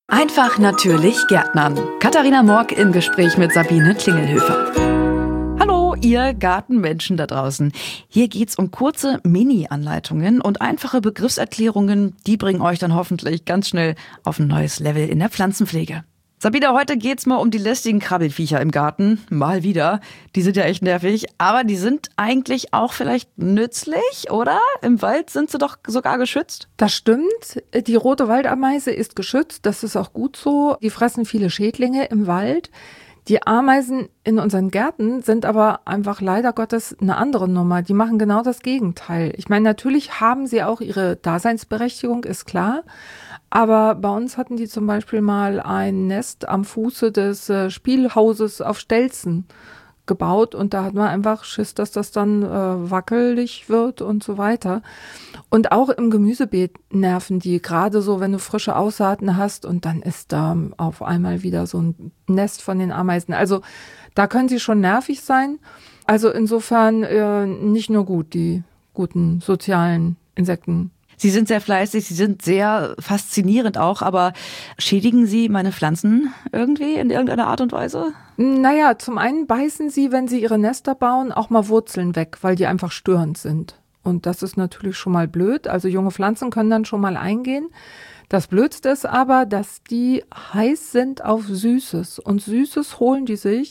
Einfach natürlich Gärtnern. Katharina Morg im Gespräch mit Sabine Klingelhöfer. Hallo, ihr Gartenmenschen da draußen. Hier geht's um kurze Mini-Anleitungen und einfache Begriffserklärungen. Die bringen euch dann hoffentlich ganz schnell auf ein neues Level in der Pflanzenpflege. Sabine, heute geht's mal um die lästigen Krabbelfiecher im Garten. Mal wieder. Die sind ja echt nervig, aber die sind eigentlich auch vielleicht nützlich, oder? Im Wald sind sie doch sogar geschützt. Das stimmt. Die rote Waldameise ist geschützt. Das ist auch gut so. Die fressen viele Schädlinge im Wald. Die Ameisen in unseren Gärten sind aber einfach leider Gottes eine andere Nummer. Die machen genau das Gegenteil. Ich meine, natürlich haben sie auch ihre Daseinsberechtigung, ist klar. Aber bei uns hatten die zum Beispiel mal ein Nest am Fuße des Spielhauses auf Stelzen gebaut und da hat man einfach Schiss, dass das dann wackelig wird und so weiter. Und auch im Gemüsebeet nerven die, gerade so, wenn du frische Aussaaten hast und dann ist da auf einmal wieder so ein Nest von den Ameisen. Also da können sie schon nervig sein. Also insofern nicht nur gut, die guten sozialen Insekten. Sie sind sehr fleißig, sie sind sehr faszinierend auch, aber schädigen Sie meine Pflanzen irgendwie in irgendeiner Art und Weise? Naja, zum einen beißen sie, wenn sie ihre Nester bauen, auch mal Wurzeln weg, weil die einfach störend sind. Und das ist natürlich schon mal blöd. Also junge Pflanzen können dann schon mal eingehen. Das Blödste ist aber, dass die heiß sind auf Süßes. Und Süßes holen die sich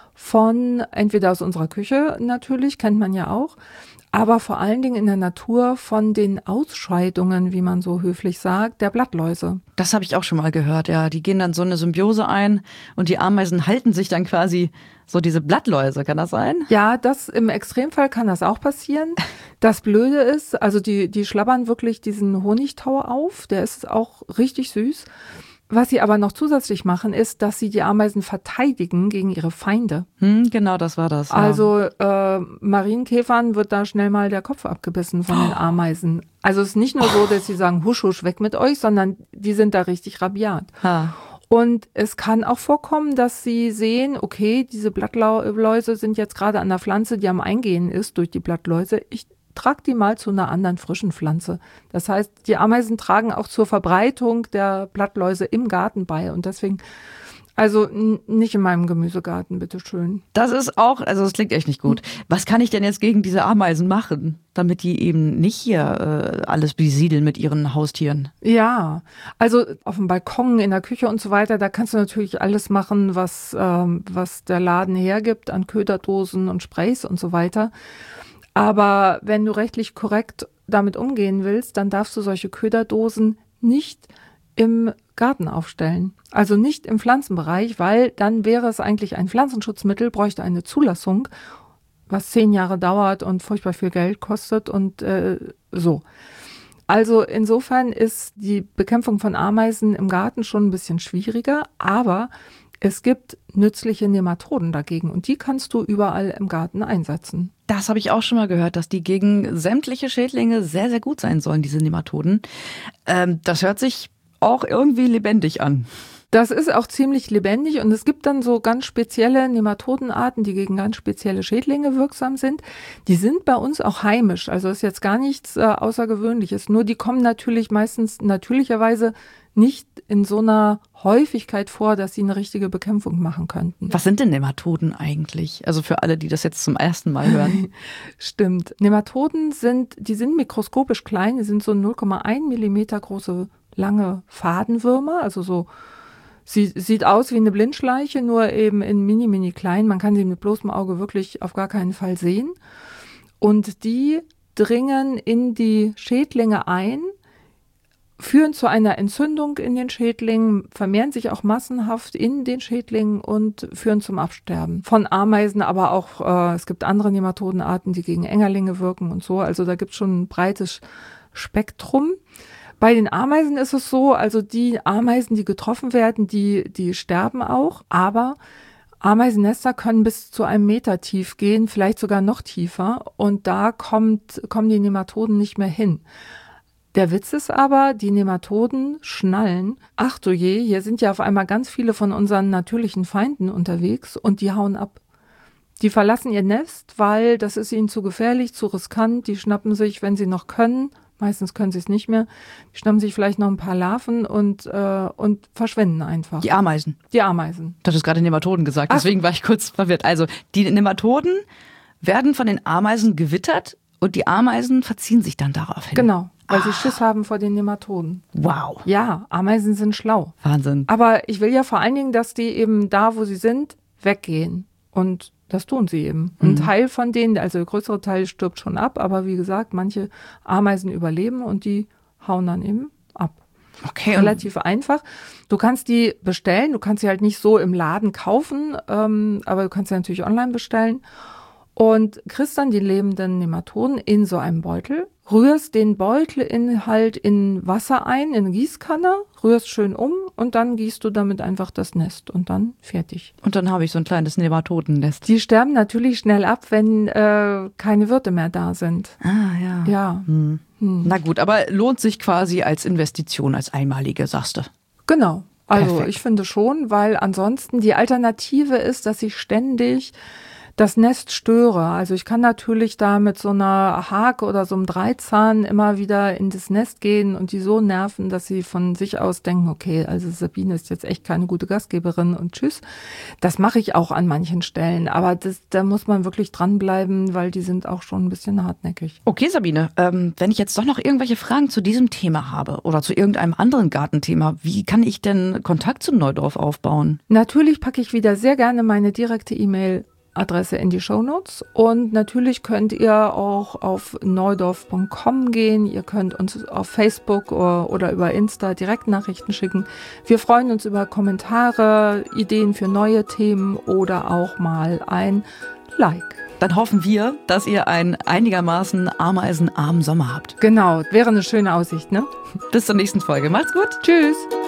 von, entweder aus unserer Küche natürlich, kennt man ja auch, aber vor allen Dingen in der Natur von den Ausscheidungen, wie man so höflich sagt, der Blattläuse. Das habe ich auch schon mal gehört, ja. Die gehen dann so eine Symbiose ein und die Ameisen halten sich dann quasi so diese Blattläuse. Kann das sein? Ja, das im Extremfall kann das auch passieren. Das Blöde ist, also die schlabbern wirklich diesen Honigtau auf, der ist auch richtig süß. Was sie aber noch zusätzlich machen, ist, dass sie die Ameisen verteidigen gegen ihre Feinde. Genau, das war das. Ja. Also Marienkäfern wird da schnell mal der Kopf abgebissen von den Ameisen. Also es ist nicht nur so, dass sie sagen, husch, husch, weg mit euch, sondern die sind da richtig rabiat. Ha. Und es kann auch vorkommen, dass sie sehen, okay, diese Blattläuse sind jetzt gerade an der Pflanze, die am Eingehen ist durch die Blattläuse. Ich trag die mal zu einer anderen frischen Pflanze. Das heißt, die Ameisen tragen auch zur Verbreitung der Blattläuse im Garten bei und deswegen, also nicht in meinem Gemüsegarten, bitteschön. Das ist auch, also das klingt echt nicht gut. Was kann ich denn jetzt gegen diese Ameisen machen, damit die eben nicht hier alles besiedeln mit ihren Haustieren? Ja, also auf dem Balkon, in der Küche und so weiter, da kannst du natürlich alles machen, was der Laden hergibt an Köderdosen und Sprays und so weiter. Aber wenn du rechtlich korrekt damit umgehen willst, dann darfst du solche Köderdosen nicht im Garten aufstellen. Also nicht im Pflanzenbereich, weil dann wäre es eigentlich ein Pflanzenschutzmittel, bräuchte eine Zulassung, was 10 Jahre dauert und furchtbar viel Geld kostet und so. Also insofern ist die Bekämpfung von Ameisen im Garten schon ein bisschen schwieriger, aber es gibt nützliche Nematoden dagegen und die kannst du überall im Garten einsetzen. Das habe ich auch schon mal gehört, dass die gegen sämtliche Schädlinge sehr, sehr gut sein sollen, diese Nematoden. Das hört sich auch irgendwie lebendig an. Das ist auch ziemlich lebendig und es gibt dann so ganz spezielle Nematodenarten, die gegen ganz spezielle Schädlinge wirksam sind. Die sind bei uns auch heimisch, also ist jetzt gar nichts Außergewöhnliches. Nur die kommen natürlich meistens natürlicherweise nicht in so einer Häufigkeit vor, dass sie eine richtige Bekämpfung machen könnten. Was sind denn Nematoden eigentlich? Also für alle, die das jetzt zum ersten Mal hören. Stimmt. Nematoden sind mikroskopisch klein, die sind so 0,1 Millimeter große, lange Fadenwürmer, also so. Sieht aus wie eine Blindschleiche, nur eben in mini klein. Man kann sie mit bloßem Auge wirklich auf gar keinen Fall sehen. Und die dringen in die Schädlinge ein, führen zu einer Entzündung in den Schädlingen, vermehren sich auch massenhaft in den Schädlingen und führen zum Absterben von Ameisen, aber auch es gibt andere Nematodenarten, die gegen Engerlinge wirken und so. Also da gibt es schon ein breites Spektrum. Bei den Ameisen ist es so, also die Ameisen, die getroffen werden, die sterben auch, aber Ameisennester können bis zu 1 Meter tief gehen, vielleicht sogar noch tiefer und da kommen die Nematoden nicht mehr hin. Der Witz ist aber, die Nematoden schnallen, ach du je, hier sind ja auf einmal ganz viele von unseren natürlichen Feinden unterwegs und die hauen ab. Die verlassen ihr Nest, weil das ist ihnen zu gefährlich, zu riskant, die schnappen sich, wenn sie noch können, Meistens können sie es nicht mehr. Die schnappen sich vielleicht noch ein paar Larven und verschwinden einfach. Die Ameisen. Die Ameisen. Du hattest gerade Nematoden gesagt, deswegen war ich kurz verwirrt. Also die Nematoden werden von den Ameisen gewittert und die Ameisen verziehen sich dann daraufhin. Genau, weil sie Schiss haben vor den Nematoden. Wow. Ja, Ameisen sind schlau. Wahnsinn. Aber ich will ja vor allen Dingen, dass die eben da, wo sie sind, weggehen. Und das tun sie eben. Ein Teil von denen, also der größere Teil stirbt schon ab, aber wie gesagt, manche Ameisen überleben und die hauen dann eben ab. Okay. Relativ einfach. Du kannst die bestellen, du kannst sie halt nicht so im Laden kaufen, aber du kannst sie natürlich online bestellen und kriegst dann die lebenden Nematoden in so einem Beutel, rührst den Beutelinhalt in Wasser ein, in eine Gießkanne, rührst schön um und dann gießt du damit einfach das Nest und dann fertig. Und dann habe ich so ein kleines Nematodennest. Die sterben natürlich schnell ab, wenn keine Wirte mehr da sind. Ah, ja. Ja. Na gut, aber lohnt sich quasi als Investition, als einmalige, sagst du? Genau. Also Perfekt. ich finde schon, weil ansonsten die Alternative ist, dass ich ständig das Nest störe. Also ich kann natürlich da mit so einer Hake oder so einem Dreizahn immer wieder in das Nest gehen und die so nerven, dass sie von sich aus denken, okay, also Sabine ist jetzt echt keine gute Gastgeberin und tschüss. Das mache ich auch an manchen Stellen, aber da muss man wirklich dranbleiben, weil die sind auch schon ein bisschen hartnäckig. Okay, Sabine, wenn ich jetzt doch noch irgendwelche Fragen zu diesem Thema habe oder zu irgendeinem anderen Gartenthema, wie kann ich denn Kontakt zum Neudorf aufbauen? Natürlich packe ich wieder sehr gerne meine direkte E-Mail-Adresse in die Shownotes und natürlich könnt ihr auch auf neudorf.com gehen. Ihr könnt uns auf Facebook oder über Insta Direktnachrichten schicken. Wir freuen uns über Kommentare, Ideen für neue Themen oder auch mal ein Like. Dann hoffen wir, dass ihr einen einigermaßen ameisenarmen Sommer habt. Genau, wäre eine schöne Aussicht, ne? Bis zur nächsten Folge. Macht's gut. Tschüss!